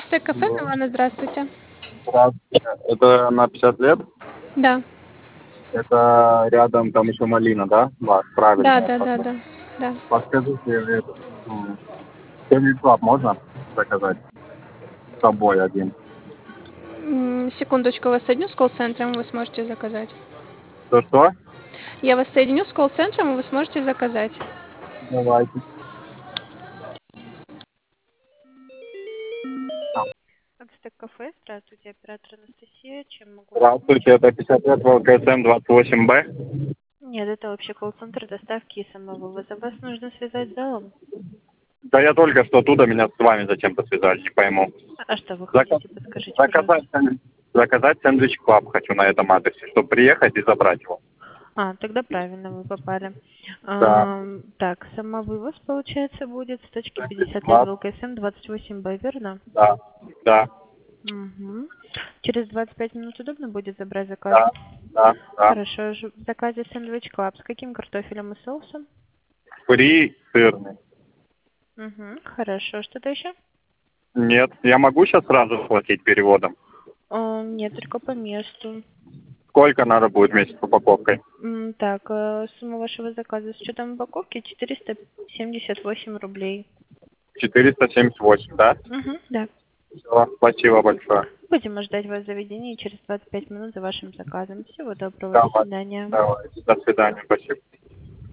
Стек кафе, Да. Милана, здравствуйте. Здравствуйте. Это на 50 лет? Да, Это рядом там еще малина, да? Да, правильно. да, Я да, да, посмотрел. да, да. Подскажите, это, клаб можно заказать с собой один? Секундочку, вас соединю с колл-центром, вы сможете заказать. Что? Я вас соединю с колл-центром, и вы сможете заказать. Давайте. А, Стек кафе, здравствуйте, оператор Анастасия, чем могу вам помочь? Здравствуйте, это 50 лет ВЛКСМ 28Б. Нет, это вообще колл-центр доставки и самовывоза. Вас нужно связать с залом? Да я только что оттуда, меня с вами зачем-то связали, не пойму. А что вы Зака- хотите, подскажите, пожалуйста. заказать сэндвич клаб хочу на этом адресе, чтобы приехать и забрать его. Тогда правильно вы попали. Да. Так, самовывоз, получается, будет с точки Сэндвич 50 лет клаб. ВЛКСМ 28Б, верно? Да. Да. Угу. Через 25 минут удобно будет забрать заказ? Да. Да. Да. Хорошо, в заказе сэндвич клаб. С каким картофелем и соусом? Фри сырный. Угу. Хорошо, что-то еще? Нет, я могу сейчас сразу платить переводом? Нет, только по месту. Сколько надо будет вместе с упаковкой? Так, сумма вашего заказа с учетом упаковки 478 рублей. 478, да? Угу, да. Все, спасибо большое. Будем ждать вас в заведении через 25 минут за вашим заказом. Всего доброго, до Давай, свидания. давай. До свидания, спасибо.